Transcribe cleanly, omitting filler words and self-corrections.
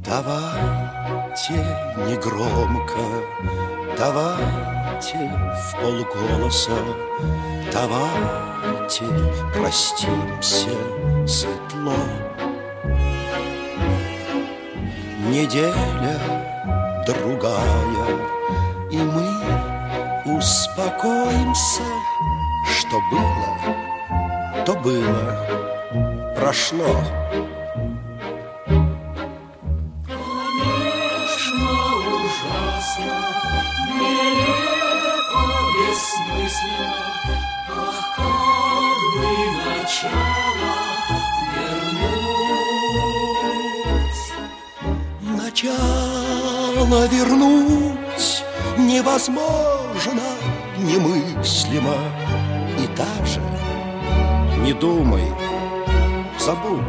Давайте негромко, давайте вполголоса, давайте простимся светло. Неделя другая, и мы успокоимся. Что было, то было, прошло. Конечно, ужасно, нелепо, бессмысленно. Ах, как бы начало вернуть. Начало вернуть невозможно, немыслимо. И даже не думай, забудь.